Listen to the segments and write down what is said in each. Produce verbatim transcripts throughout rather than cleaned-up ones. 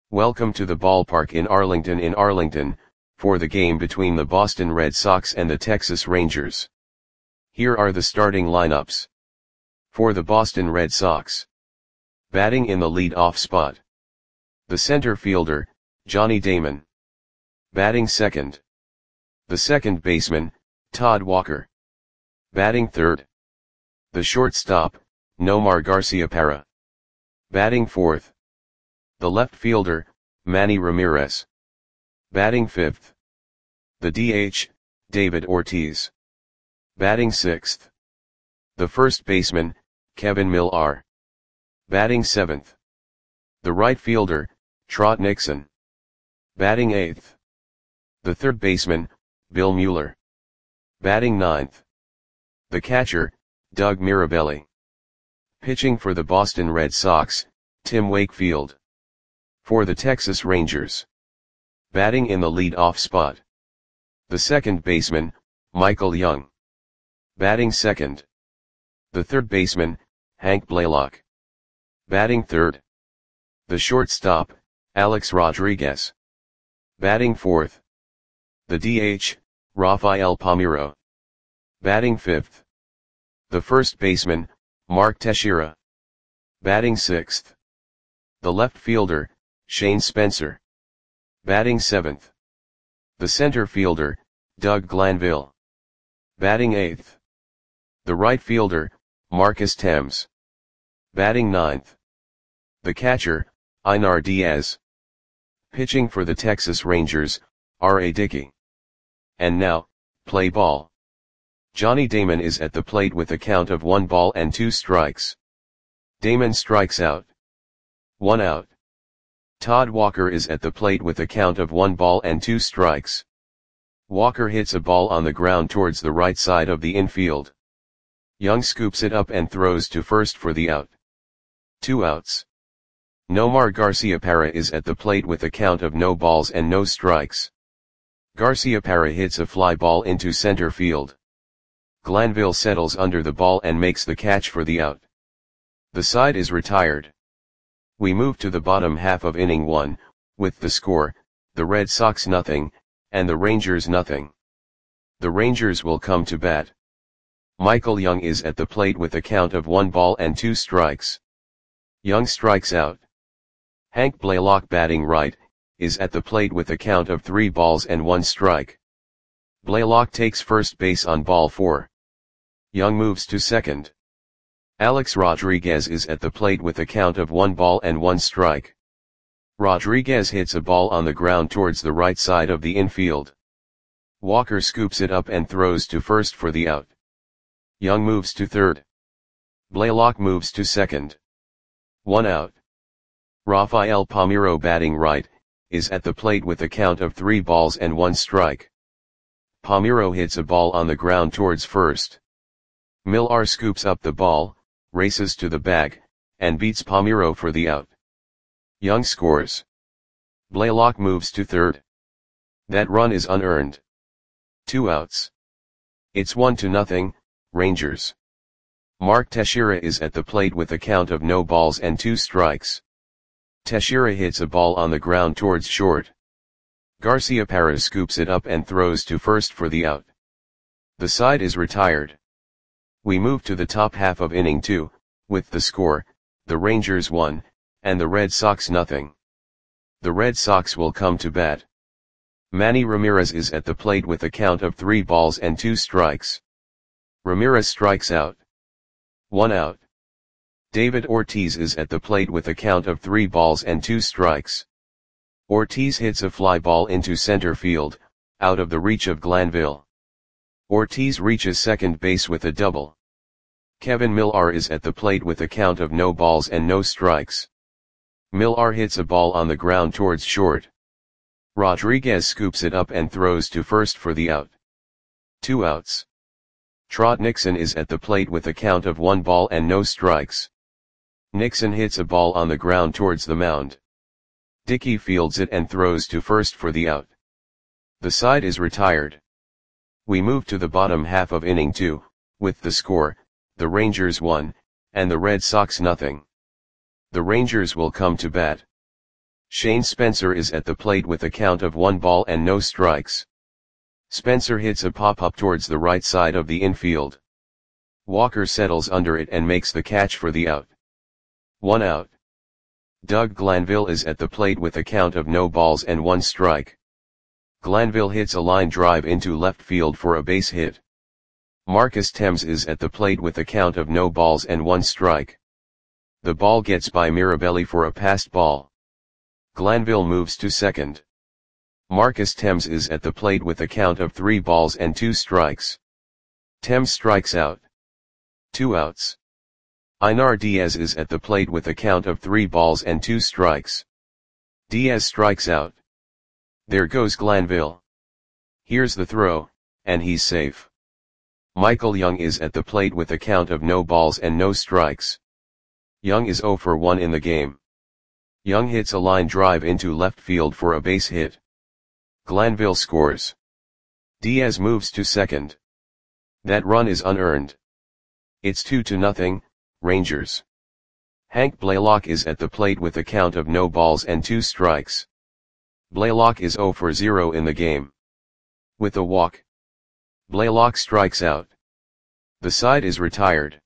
Welcome to the ballpark in Arlington in Arlington, for the game between the Boston Red Sox and the Texas Rangers. Here are the starting lineups. For the Boston Red Sox. Batting in the lead-off spot. The center fielder, Johnny Damon. Batting second. The second baseman, Todd Walker. Batting third. The shortstop, Nomar Garciaparra. Batting fourth. The left fielder, Manny Ramirez. Batting fifth. The D H, David Ortiz. Batting sixth. The first baseman, Kevin Millar. Batting seventh. The right fielder, Trot Nixon. Batting eighth. The third baseman, Bill Mueller. Batting ninth. The catcher, Doug Mirabelli. Pitching for the Boston Red Sox, Tim Wakefield. For the Texas Rangers. Batting in the lead-off spot. The second baseman, Michael Young. Batting second. The third baseman, Hank Blaylock. Batting third. The shortstop, Alex Rodriguez. Batting fourth. The D H, Rafael Palmeiro. Batting fifth. The first baseman, Mark Teixeira. Batting sixth. The left fielder, Shane Spencer. Batting seventh. The center fielder, Doug Glanville. Batting eighth. The right fielder, Marcus Thames. Batting ninth. The catcher, Einar Diaz. Pitching for the Texas Rangers, R A Dickey. And now, play ball. Johnny Damon is at the plate with a count of one ball and two strikes. Damon strikes out. One out. Todd Walker is at the plate with a count of one ball and two strikes. Walker hits a ball on the ground towards the right side of the infield. Young scoops it up and throws to first for the out. Two outs. Nomar Garciaparra is at the plate with a count of no balls and no strikes. Garciaparra hits a fly ball into center field. Glanville settles under the ball and makes the catch for the out. The side is retired. We move to the bottom half of inning one, with the score, the Red Sox nothing, and the Rangers nothing. The Rangers will come to bat. Michael Young is at the plate with a count of one ball and two strikes. Young strikes out. Hank Blaylock, batting right, is at the plate with a count of three balls and one strike. Blaylock takes first base on ball four. Young moves to second. Alex Rodriguez is at the plate with a count of one ball and one strike. Rodriguez hits a ball on the ground towards the right side of the infield. Walker scoops it up and throws to first for the out. Young moves to third. Blaylock moves to second. One out. Rafael Palmeiro, batting right, is at the plate with a count of three balls and one strike. Palmeiro hits a ball on the ground towards first. Millar scoops up the ball, races to the bag, and beats Palmeiro for the out. Young scores. Blaylock moves to third. That run is unearned. Two outs. It's one to nothing, Rangers. Mark Teixeira is at the plate with a count of no balls and two strikes. Teixeira hits a ball on the ground towards short. Garciaparra scoops it up and throws to first for the out. The side is retired. We move to the top half of inning two, with the score, the Rangers one, and the Red Sox nothing. The Red Sox will come to bat. Manny Ramirez is at the plate with a count of three balls and two strikes. Ramirez strikes out. One out. David Ortiz is at the plate with a count of three balls and two strikes. Ortiz hits a fly ball into center field, out of the reach of Glanville. Ortiz reaches second base with a double. Kevin Millar is at the plate with a count of no balls and no strikes. Millar hits a ball on the ground towards short. Rodriguez scoops it up and throws to first for the out. Two outs. Trot Nixon is at the plate with a count of one ball and no strikes. Nixon hits a ball on the ground towards the mound. Dickey fields it and throws to first for the out. The side is retired. We move to the bottom half of inning two, with the score, the Rangers one, and the Red Sox nothing. The Rangers will come to bat. Shane Spencer is at the plate with a count of one ball and no strikes. Spencer hits a pop-up towards the right side of the infield. Walker settles under it and makes the catch for the out. One out. Doug Glanville is at the plate with a count of no balls and one strike. Glanville hits a line drive into left field for a base hit. Marcus Thames is at the plate with a count of no balls and one strike. The ball gets by Mirabelli for a passed ball. Glanville moves to second. Marcus Thames is at the plate with a count of three balls and two strikes. Thames strikes out. Two outs. Einar Diaz is at the plate with a count of three balls and two strikes. Diaz strikes out. There goes Glanville. Here's the throw, and he's safe. Michael Young is at the plate with a count of no balls and no strikes. Young is oh for one in the game. Young hits a line drive into left field for a base hit. Glanville scores. Diaz moves to second. That run is unearned. It's two to nothing, Rangers. Hank Blaylock is at the plate with a count of no balls and two strikes. Blaylock is oh for zero in the game. With a walk. Blaylock strikes out. The side is retired.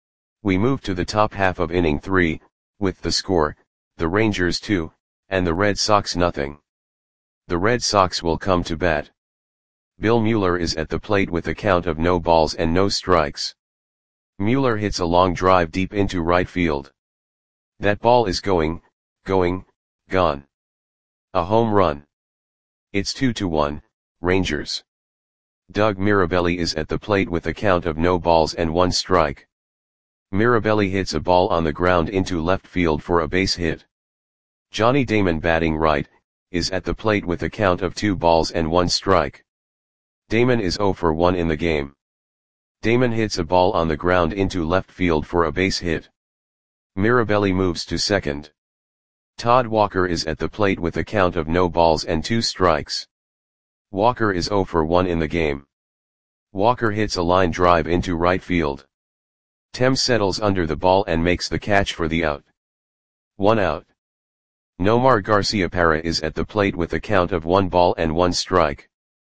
We move to the top half of inning three, with the score, the Rangers two, and the Red Sox nothing. The Red Sox will come to bat. Bill Mueller is at the plate with a count of no balls and no strikes. Mueller hits a long drive deep into right field. That ball is going, going, gone. A home run. It's two to one, Rangers. Doug Mirabelli is at the plate with a count of no balls and one strike. Mirabelli hits a ball on the ground into left field for a base hit. Johnny Damon, batting right, is at the plate with a count of two balls and one strike. Damon is oh for one in the game. Damon hits a ball on the ground into left field for a base hit. Mirabelli moves to second. Todd Walker is at the plate with a count of no balls and two strikes. Walker is oh for one in the game. Walker hits a line drive into right field. Thames settles under the ball and makes the catch for the out. One out. Nomar Garciaparra is at the plate with a count of one ball and one strike.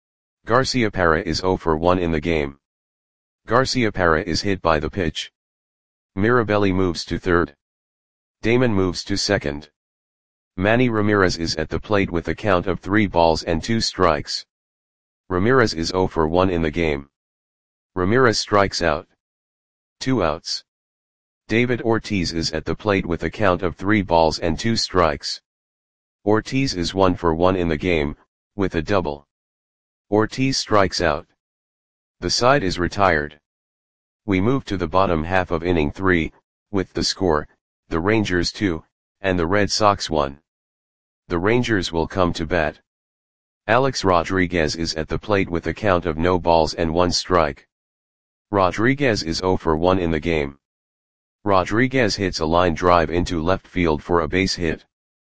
Garciaparra is oh for one in the game. Garciaparra is hit by the pitch. Mirabelli moves to third. Damon moves to second. Manny Ramirez is at the plate with a count of three balls and two strikes. Ramirez is oh for one in the game. Ramirez strikes out. Two outs. David Ortiz is at the plate with a count of three balls and two strikes. Ortiz is one for one in the game, with a double. Ortiz strikes out. The side is retired. We move to the bottom half of inning three, with the score, the Rangers two, and the Red Sox one. The Rangers will come to bat. Alex Rodriguez is at the plate with a count of no balls and one strike. Rodriguez is oh for one in the game. Rodriguez hits a line drive into left field for a base hit.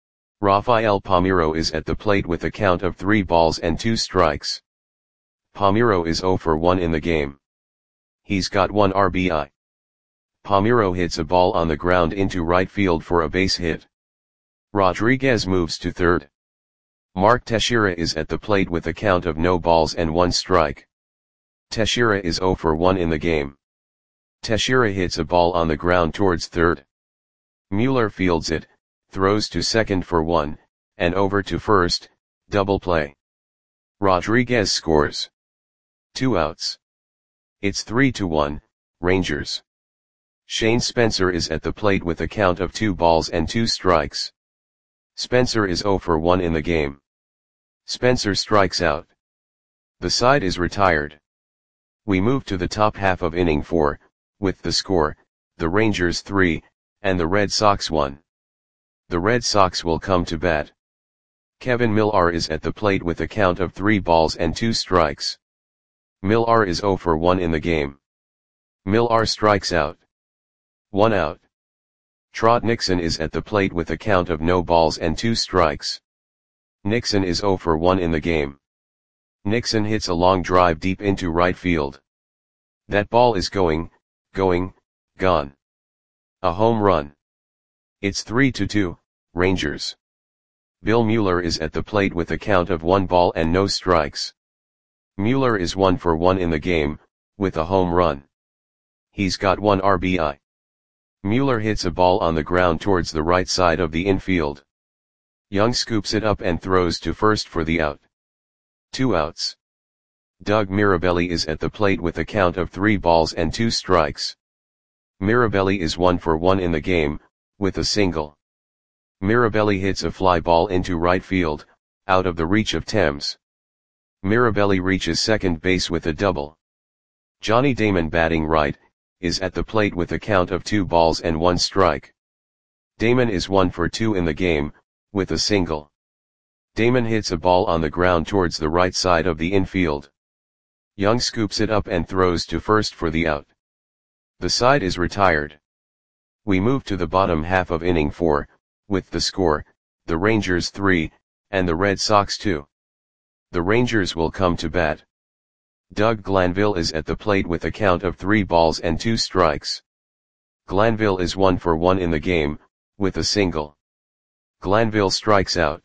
Rafael Palmeiro is at the plate with a count of three balls and two strikes. Palmeiro is oh for one in the game. He's got one R B I. Palmeiro hits a ball on the ground into right field for a base hit. Rodriguez moves to third. Mark Teixeira is at the plate with a count of no balls and one strike. Teixeira is oh for one in the game. Teixeira hits a ball on the ground towards third. Mueller fields it, throws to second for one, and over to first, double play. Rodriguez scores. Two outs. It's three to one, Rangers. Shane Spencer is at the plate with a count of two balls and two strikes. Spencer is oh for one in the game. Spencer strikes out. The side is retired. We move to the top half of inning four, with the score, the Rangers three, and the Red Sox one. The Red Sox will come to bat. Kevin Millar is at the plate with a count of three balls and two strikes. Millar is oh for one in the game. Millar strikes out. One out. Trot Nixon is at the plate with a count of no balls and two strikes. Nixon is oh for one in the game. Nixon hits a long drive deep into right field. That ball is going, going, gone. A home run. It's three to two, Rangers. Bill Mueller is at the plate with a count of one ball and no strikes. Mueller is one for one in the game, with a home run. He's got one R B I. Mueller hits a ball on the ground towards the right side of the infield. Young scoops it up and throws to first for the out. Two outs. Doug Mirabelli is at the plate with a count of three balls and two strikes. Mirabelli is one for one in the game, with a single. Mirabelli hits a fly ball into right field, out of the reach of Thames. Mirabelli reaches second base with a double. Johnny Damon, batting right, is at the plate with a count of two balls and one strike. Damon is one for two in the game, with a single. Damon hits a ball on the ground towards the right side of the infield. Young scoops it up and throws to first for the out. The side is retired. We move to the bottom half of inning four, with the score, the Rangers three, and the Red Sox two. The Rangers will come to bat. Doug Glanville is at the plate with a count of three balls and two strikes. Glanville is one for one in the game, with a single. Glanville strikes out.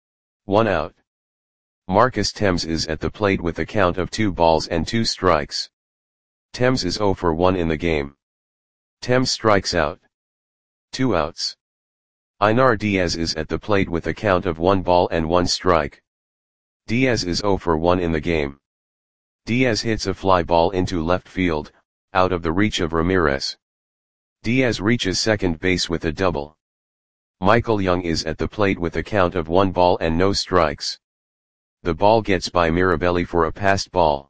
One out. Marcus Thames is at the plate with a count of two balls and two strikes. Thames is zero for one in the game. Thames strikes out. Two outs. Einar Diaz is at the plate with a count of one ball and one strike. Diaz is zero for one in the game. Diaz hits a fly ball into left field, out of the reach of Ramirez. Diaz reaches second base with a double. Michael Young is at the plate with a count of one ball and no strikes. The ball gets by Mirabelli for a passed ball.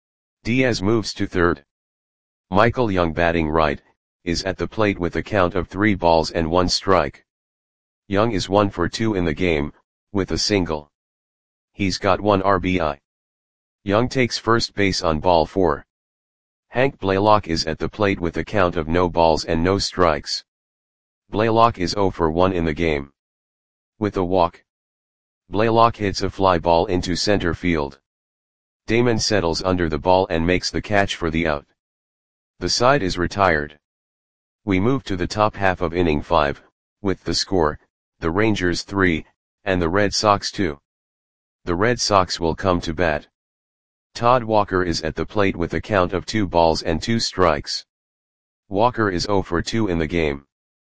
Diaz moves to third. Michael Young, batting right, is at the plate with a count of three balls and one strike. Young is one for two in the game, with a single. He's got one R B I. Young takes first base on ball four. Hank Blaylock is at the plate with a count of no balls and no strikes. Blaylock is zero for one in the game. With a walk. Blaylock hits a fly ball into center field. Damon settles under the ball and makes the catch for the out. The side is retired. We move to the top half of inning five, with the score, the Rangers three, and the Red Sox two. The Red Sox will come to bat. Todd Walker is at the plate with a count of two balls and two strikes. Walker is zero for two in the game.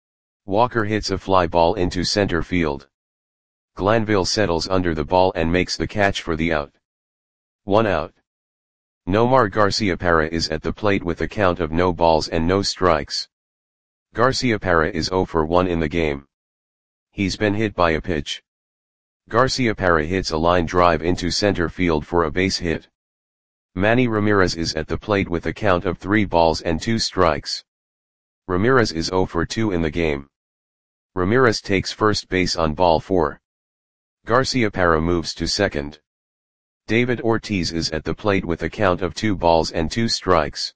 Walker hits a fly ball into center field. Glanville settles under the ball and makes the catch for the out. One out. Nomar Garciaparra is at the plate with a count of no balls and no strikes. Garciaparra is zero for one in the game. He's been hit by a pitch. Garciaparra hits a line drive into center field for a base hit. Manny Ramirez is at the plate with a count of three balls and two strikes. Ramirez is zero for two in the game. Ramirez takes first base on ball four. Garciaparra moves to second. David Ortiz is at the plate with a count of two balls and two strikes.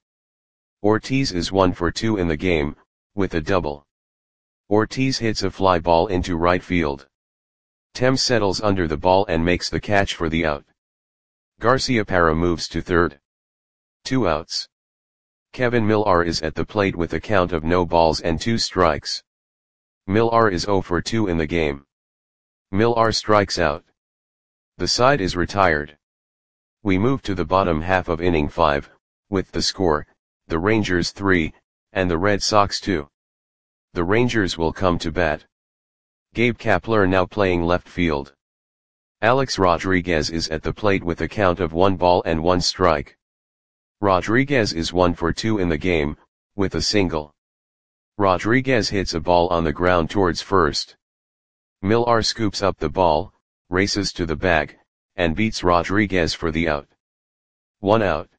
Ortiz is one for two in the game, with a double. Ortiz hits a fly ball into right field. Thames settles under the ball and makes the catch for the out. Garciaparra moves to third. Two outs. Kevin Millar is at the plate with a count of no balls and two strikes. Millar is zero for two in the game. Millar strikes out. The side is retired. We move to the bottom half of inning five, with the score, the Rangers three, and the Red Sox two. The Rangers will come to bat. Gabe Kapler now playing left field. Alex Rodriguez is at the plate with a count of one ball and one strike. Rodriguez is one for two in the game, with a single. Rodriguez hits a ball on the ground towards first. Millar scoops up the ball, races to the bag, and beats Rodriguez for the out. One out.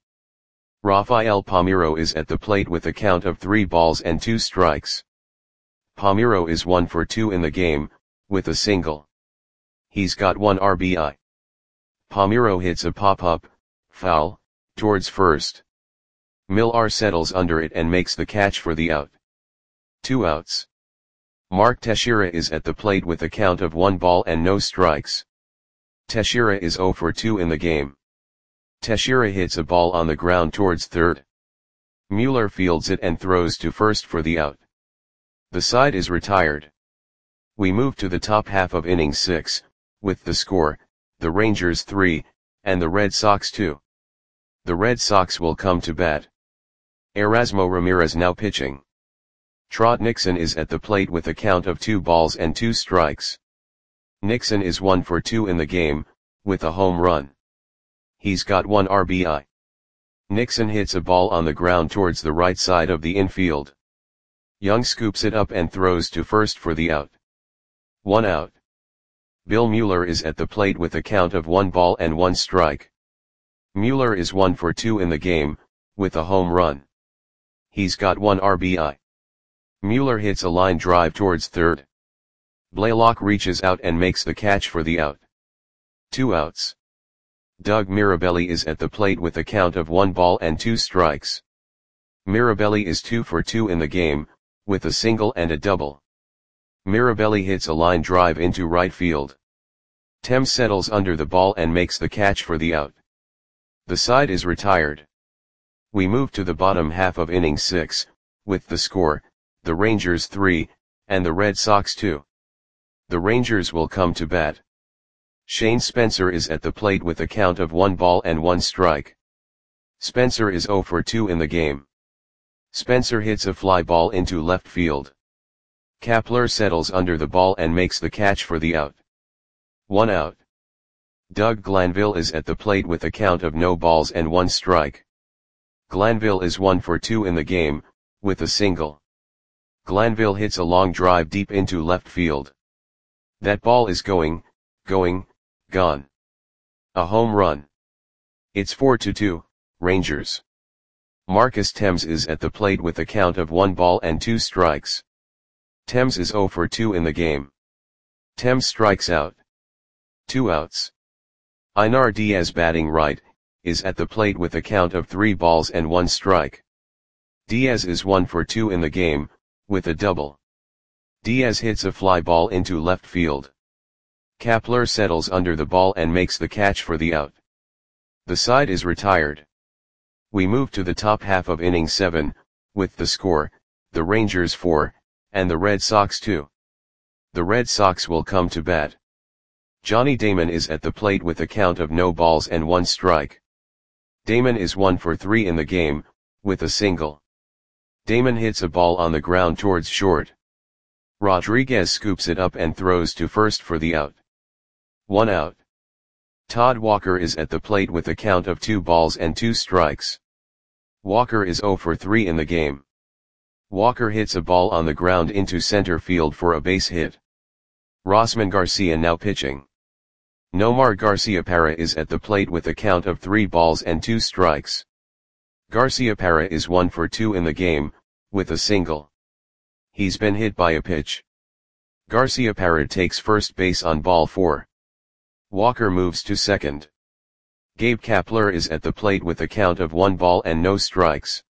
Rafael Palmeiro is at the plate with a count of three balls and two strikes. Palmeiro is one for two in the game, with a single. He's got one R B I. Palmeiro hits a pop-up, foul, towards first. Millar settles under it and makes the catch for the out. Two outs. Mark Teixeira is at the plate with a count of one ball and no strikes. Teixeira is zero for two in the game. Teixeira hits a ball on the ground towards third. Mueller fields it and throws to first for the out. The side is retired. We move to the top half of inning six, with the score, the Rangers three, and the Red Sox two. The Red Sox will come to bat. Erasmo Ramirez now pitching. Trot Nixon is at the plate with a count of two balls and two strikes. Nixon is one for two in the game, with a home run. He's got one R B I. Nixon hits a ball on the ground towards the right side of the infield. Young scoops it up and throws to first for the out. One out. Bill Mueller is at the plate with a count of one ball and one strike. Mueller is one for two in the game, with a home run. He's got one R B I. Mueller hits a line drive towards third. Blaylock reaches out and makes the catch for the out. Two outs. Doug Mirabelli is at the plate with a count of one ball and two strikes. Mirabelli is two for two in the game, with a single and a double. Mirabelli hits a line drive into right field. Thames settles under the ball and makes the catch for the out. The side is retired. We move to the bottom half of inning six, with the score, the Rangers three, and the Red Sox two. The Rangers will come to bat. Shane Spencer is at the plate with a count of one ball and one strike. Spencer is zero for two in the game. Spencer hits a fly ball into left field. Kapler settles under the ball and makes the catch for the out. One out. Doug Glanville is at the plate with a count of no balls and one strike. Glanville is one for two in the game, with a single. Glanville hits a long drive deep into left field. That ball is going, going, gone. A home run. It's four to two, Rangers. Marcus Thames is at the plate with a count of one ball and two strikes. Thames is zero for two in the game. Thames strikes out. Two outs. Einar Diaz, batting right, is at the plate with a count of three balls and one strike. Diaz is one for two in the game, with a double. Diaz hits a fly ball into left field. Kapler settles under the ball and makes the catch for the out. The side is retired. We move to the top half of inning seven, with the score, the Rangers four, and the Red Sox two. The Red Sox will come to bat. Johnny Damon is at the plate with a count of no balls and one strike. Damon is one for three in the game, with a single. Damon hits a ball on the ground towards short. Rodriguez scoops it up and throws to first for the out. One out. Todd Walker is at the plate with a count of two balls and two strikes. Walker is zero for three in the game. Walker hits a ball on the ground into center field for a base hit. Rosman Garcia now pitching. Nomar Garciaparra is at the plate with a count of three balls and two strikes. Garciaparra is one for two in the game, with a single. He's been hit by a pitch. Garciaparra takes first base on ball four. Walker moves to second. Gabe Kapler is at the plate with a count of one ball and no strikes.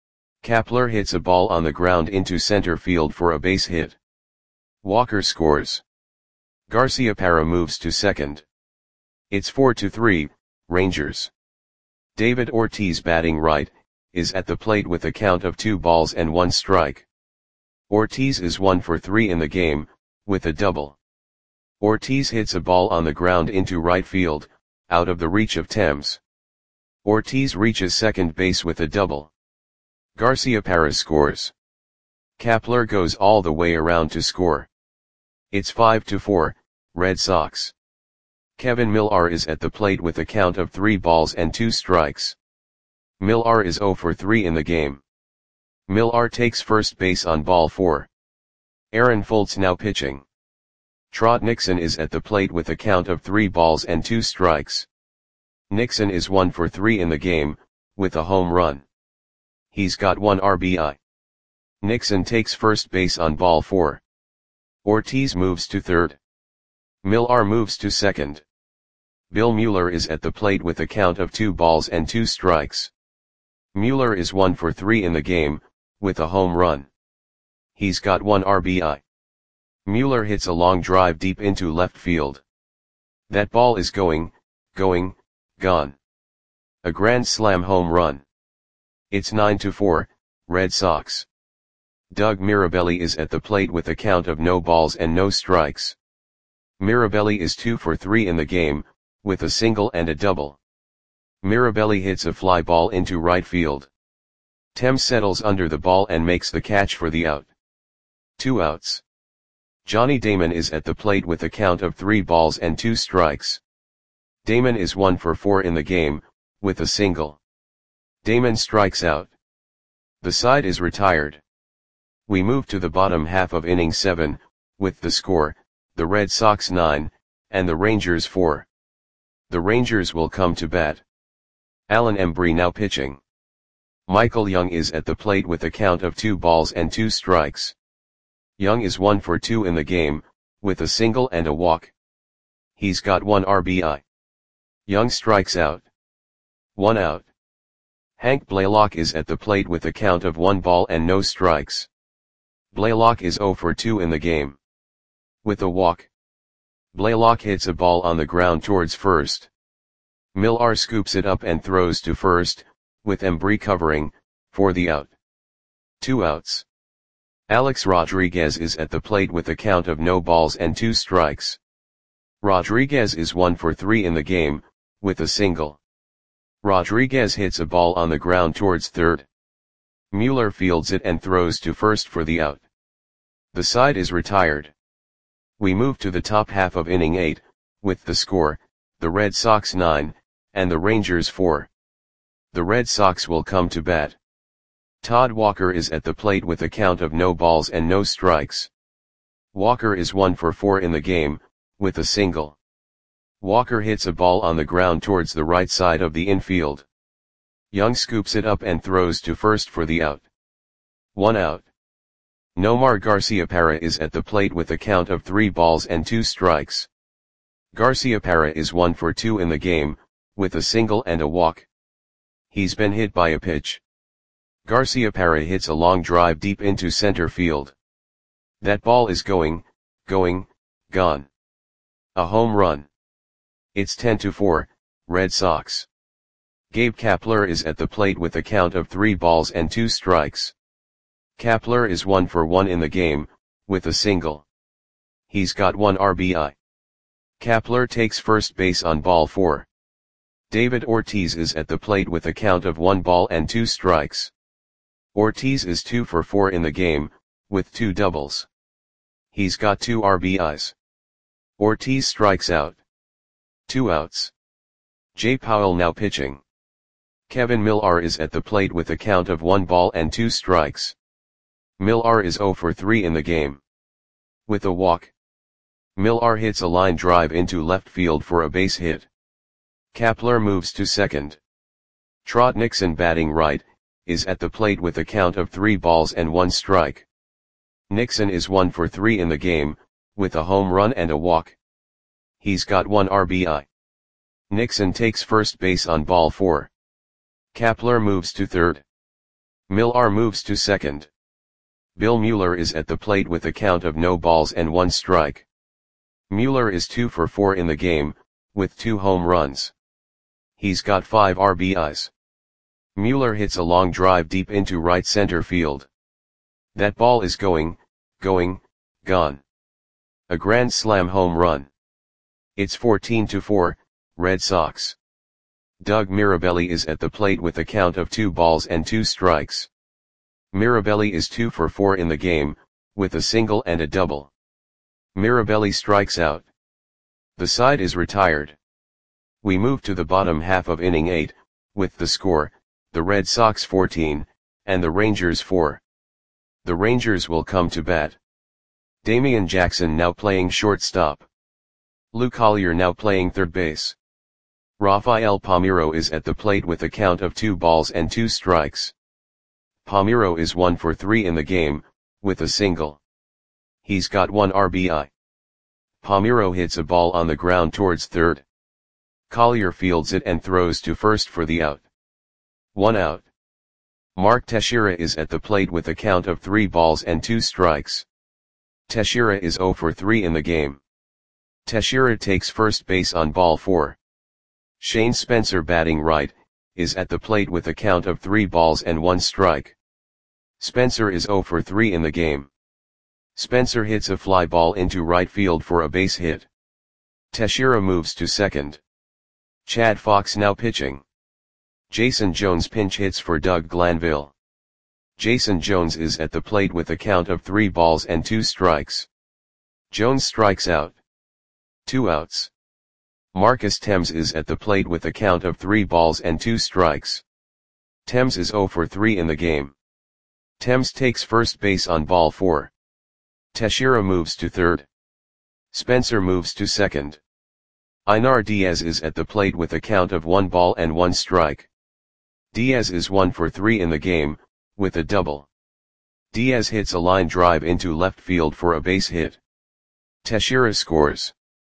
Kapler hits a ball on the ground into center field for a base hit. Walker scores. Garciaparra moves to second. It's four to three, Rangers. David Ortiz, batting right, is at the plate with a count of two balls and one strike. Ortiz is one for three in the game, with a double. Ortiz hits a ball on the ground into right field, out of the reach of Thames. Ortiz reaches second base with a double. Garciaparra scores. Kapler goes all the way around to score. It's five to four, Red Sox. Kevin Millar is at the plate with a count of three balls and two strikes. Millar is zero for three in the game. Millar takes first base on ball four. Aaron Foltz now pitching. Trot Nixon is at the plate with a count of three balls and two strikes. Nixon is one for three in the game, with a home run. He's got one R B I. Nixon takes first base on ball four. Ortiz moves to third. Millar moves to second. Bill Mueller is at the plate with a count of two balls and two strikes. Mueller is one for three in the game, with a home run. He's got one R B I. Mueller hits a long drive deep into left field. That ball is going, going, gone. A grand slam home run. It's nine to four, Red Sox. Doug Mirabelli is at the plate with a count of no balls and no strikes. Mirabelli is two for three in the game, with a single and a double. Mirabelli hits a fly ball into right field. Thames settles under the ball and makes the catch for the out. Two outs. Johnny Damon is at the plate with a count of three balls and two strikes. Damon is one for four in the game, with a single. Damon strikes out. The side is retired. We move to the bottom half of inning seven, with the score, the Red Sox nine, and the Rangers four. The Rangers will come to bat. Alan Embree now pitching. Michael Young is at the plate with a count of two balls and two strikes. Young is one for two in the game, with a single and a walk. He's got one R B I. Young strikes out. One out. Hank Blaylock is at the plate with a count of one ball and no strikes. Blaylock is zero for two in the game. With a walk. Blaylock hits a ball on the ground towards first. Millar scoops it up and throws to first, with Embree covering, for the out. Two outs. Alex Rodriguez is at the plate with a count of no balls and two strikes. Rodriguez is one for three in the game, with a single. Rodriguez hits a ball on the ground towards third. Mueller fields it and throws to first for the out. The side is retired. We move to the top half of inning eight, with the score, the Red Sox nine, and the Rangers four. The Red Sox will come to bat. Todd Walker is at the plate with a count of no balls and no strikes. Walker is one for four in the game, with a single. Walker hits a ball on the ground towards the right side of the infield. Young scoops it up and throws to first for the out. One out. Nomar Garciaparra is at the plate with a count of three balls and two strikes. Garciaparra is one for two in the game, with a single and a walk. He's been hit by a pitch. Garciaparra hits a long drive deep into center field. That ball is going, going, gone. A home run. It's ten to four, Red Sox. Gabe Kapler is at the plate with a count of three balls and two strikes. Kapler is one for one in the game, with a single. He's got one R B I. Kapler takes first base on ball four. David Ortiz is at the plate with a count of one ball and two strikes. Ortiz is two for four in the game, with two doubles. He's got two R B Is. Ortiz strikes out. Two outs. Jay Powell now pitching. Kevin Millar is at the plate with a count of one ball and two strikes. Millar is zero for three in the game. With a walk. Millar hits a line drive into left field for a base hit. Kapler moves to second. Trot Nixon batting right, is at the plate with a count of three balls and one strike. Nixon is one for three in the game, with a home run and a walk. He's got one R B I. Nixon takes first base on ball four. Kapler moves to third. Millar moves to second. Bill Mueller is at the plate with a count of no balls and one strike. Mueller is two for four in the game, with two home runs. He's got five R B Is. Mueller hits a long drive deep into right center field. That ball is going, going, gone. A grand slam home run. It's fourteen to four, Red Sox. Doug Mirabelli is at the plate with a count of two balls and two strikes. Mirabelli is two for four in the game, with a single and a double. Mirabelli strikes out. The side is retired. We move to the bottom half of inning eight, with the score, the Red Sox fourteen, and the Rangers four. The Rangers will come to bat. Damian Jackson now playing shortstop. Lou Collier now playing third base. Rafael Palmeiro is at the plate with a count of two balls and two strikes. Palmeiro is one for three in the game, with a single. He's got one R B I. Palmeiro hits a ball on the ground towards third. Collier fields it and throws to first for the out. One out. Mark Teixeira is at the plate with a count of three balls and two strikes. Teixeira is zero for three in the game. Teixeira takes first base on ball four. Shane Spencer batting right, is at the plate with a count of three balls and one strike. Spencer is zero for three in the game. Spencer hits a fly ball into right field for a base hit. Teixeira moves to second. Chad Fox now pitching. Jason Jones pinch hits for Doug Glanville. Jason Jones is at the plate with a count of three balls and two strikes. Jones strikes out. Two outs. Marcus Thames is at the plate with a count of three balls and two strikes. Thames is oh for three in the game. Thames takes first base on ball four. Teixeira moves to third. Spencer moves to second. Einar Diaz is at the plate with a count of one ball and one strike. Diaz is one for three in the game, with a double. Diaz hits a line drive into left field for a base hit. Teixeira scores.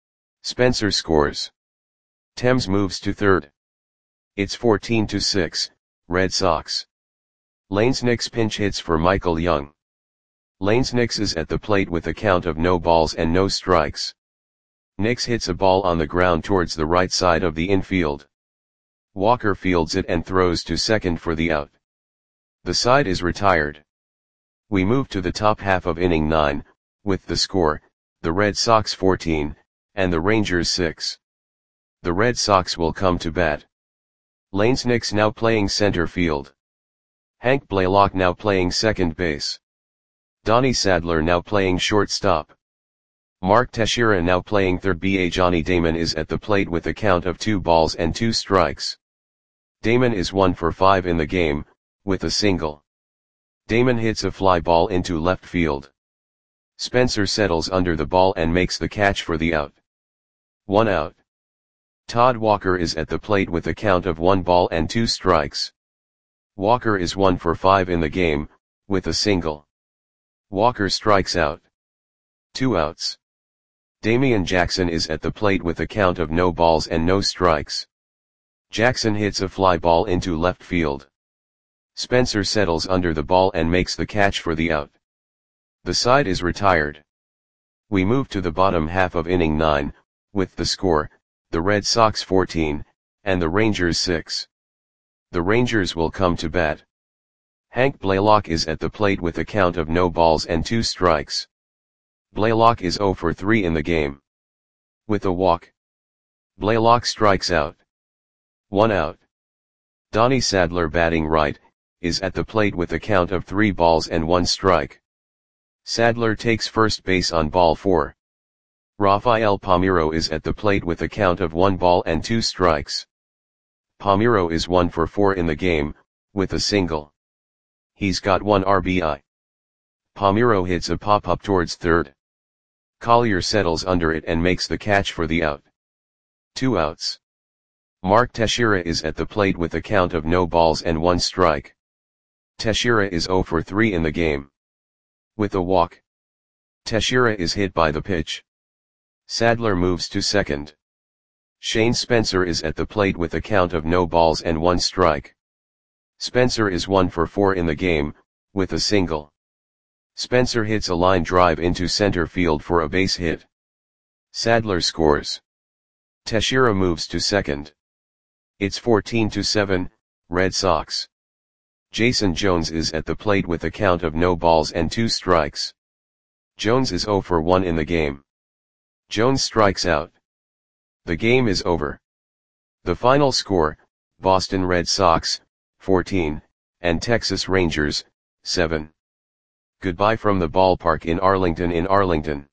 Spencer scores. Thames moves to third. It's fourteen to six, Red Sox. Lanesnix pinch hits for Michael Young. Lanesnix is at the plate with a count of no balls and no strikes. Nix hits a ball on the ground towards the right side of the infield. Walker fields it and throws to second for the out. The side is retired. We move to the top half of inning nine, with the score, the Red Sox fourteen, and the Rangers six. The Red Sox will come to bat. Lanesnix now playing center field. Hank Blaylock now playing second base. Donnie Sadler now playing shortstop. Mark Teixeira now playing third base. Johnny Damon is at the plate with a count of two balls and two strikes. Damon is one for five in the game, with a single. Damon hits a fly ball into left field. Spencer settles under the ball and makes the catch for the out. One out. Todd Walker is at the plate with a count of one ball and two strikes. Walker is one for five in the game, with a single. Walker strikes out. Two outs. Damian Jackson is at the plate with a count of no balls and no strikes. Jackson hits a fly ball into left field. Spencer settles under the ball and makes the catch for the out. The side is retired. We move to the bottom half of inning nine, with the score, the Red Sox fourteen, and the Rangers six. The Rangers will come to bat. Hank Blaylock is at the plate with a count of no balls and two strikes. Blaylock is oh for three in the game. With a walk. Blaylock strikes out. One out. Donnie Sadler batting right, is at the plate with a count of three balls and one strike. Sadler takes first base on ball four. Rafael Palmeiro is at the plate with a count of one ball and two strikes. Palmeiro is one for four in the game, with a single. He's got one R B I. Palmeiro hits a pop-up towards third. Collier settles under it and makes the catch for the out. Two outs. Mark Teixeira is at the plate with a count of no balls and one strike. Teixeira is oh for three in the game. With a walk. Teixeira is hit by the pitch. Sadler moves to second. Shane Spencer is at the plate with a count of no balls and one strike. Spencer is one for four in the game, with a single. Spencer hits a line drive into center field for a base hit. Sadler scores. Teixeira moves to second. It's fourteen to seven, Red Sox. Jason Jones is at the plate with a count of no balls and two strikes. Jones is oh for one in the game. Jones strikes out. The game is over. The final score, Boston Red Sox, fourteen, and Texas Rangers, seven. Goodbye from the ballpark in Arlington in Arlington.